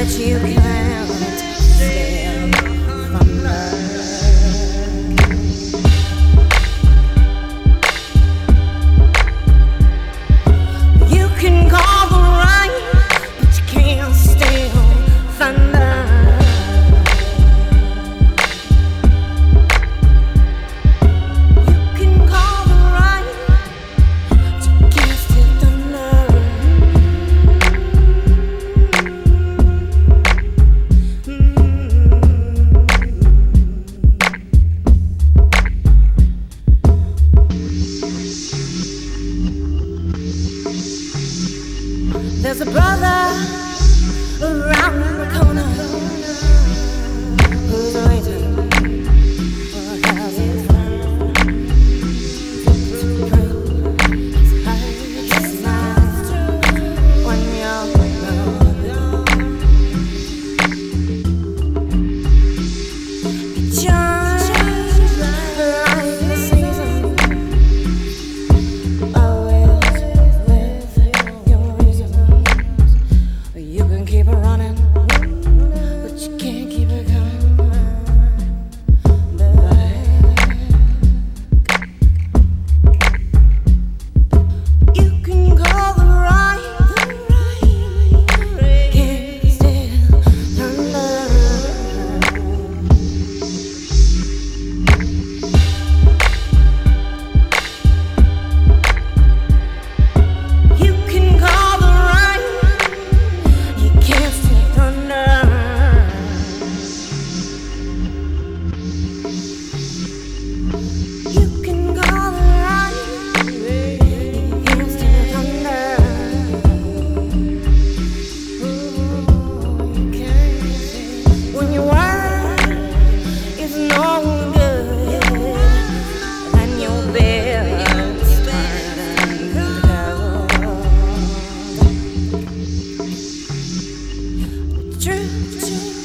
you can't steal from love. You can call the rain, but you can't steal thunder. There's a brother around the corner who's waiting for a thousand friends to prove his heart to smile when you're gone. It shines like the season, always with your reason. You can keep it running, but you can't keep it coming back. You can call the rain, can't steal thunder. You can call the rain, you can't steal thunder. You can call the rain, you can't steal thunder. Ooh, you can't steal. When your word is no good, then your bed's turning to gold. Truth.